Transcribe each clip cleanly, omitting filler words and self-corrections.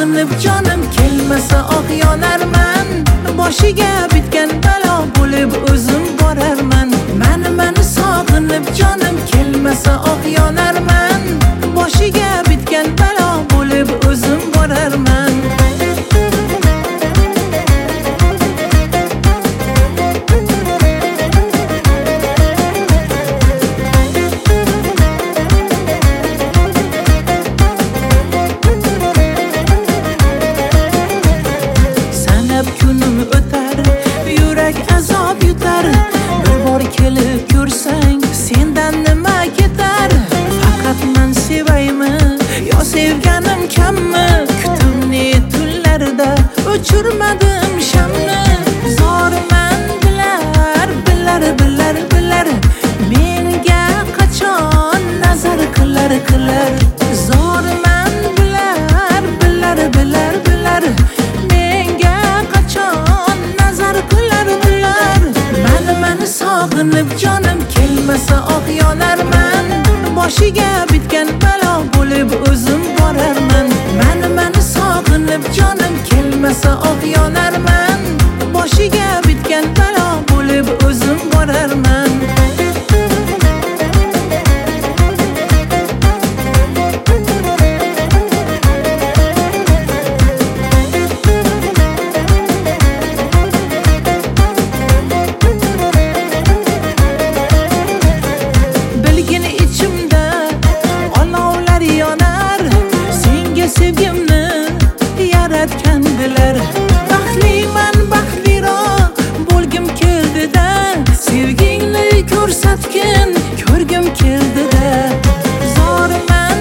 sog'inib jonim kelmasa oq yonarman. Boshiga bitgan balo bo'lib o'zim borarman. Mani sog'inib jonim kelmasa oq yonarman. Boshiga bitgan balo bo'lib o'zim borarman. Kunim o'tar, yurak azob yutar. Bir bor kelib ko'rsang, sendan nima ketar? Faqat men sevaymi, yo sevganim kammi? Kutimni tunlarda o'chirmadim shamni. Zorman bilar, menga qachon nazar qilar. Zorman bilar, mani sog'inib jonim kelmasa oq yonarman. Boshiga bitgan balo bo'lib o'zim borarman. Mani sog'inib jonim kelmasa oq yonarman. Boshiga bitgan balo bo'lib o'zim borarman. Sevgimni yaratgan bilar. Baxtliman, baxtliroq bo'lgim keldi-da. Sevgingni ko'rsatgin, ko'rgim keldi-da. Zorman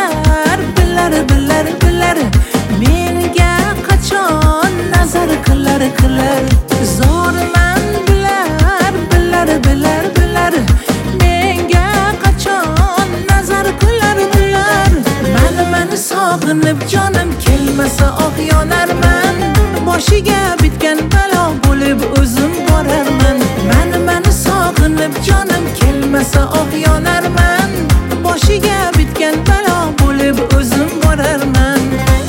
bilar, menga qachon nazar qilar. Zorman bilar, menga qachon nazar qilar. Mani sog'inib jonim kelmasa oq yonarman. Boshiga bitgan balo bo'lib o'zim borarman. Mani sog'inib jonim kelmasa oq yonarman. Boshiga bitgan balo bo'lib o'zim borarman.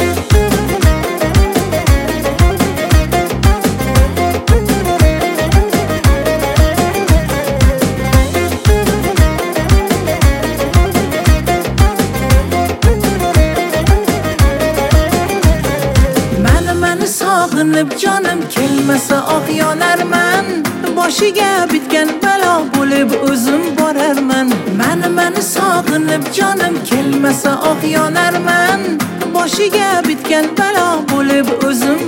Sog'inib jonim kelmasa oq yonarman. Boshiga bitgan balo bo'lib o'zim borarman. Mani sog'inib jonim kelmasa oq yonarman. Boshiga bitgan balo bo'lib o'zim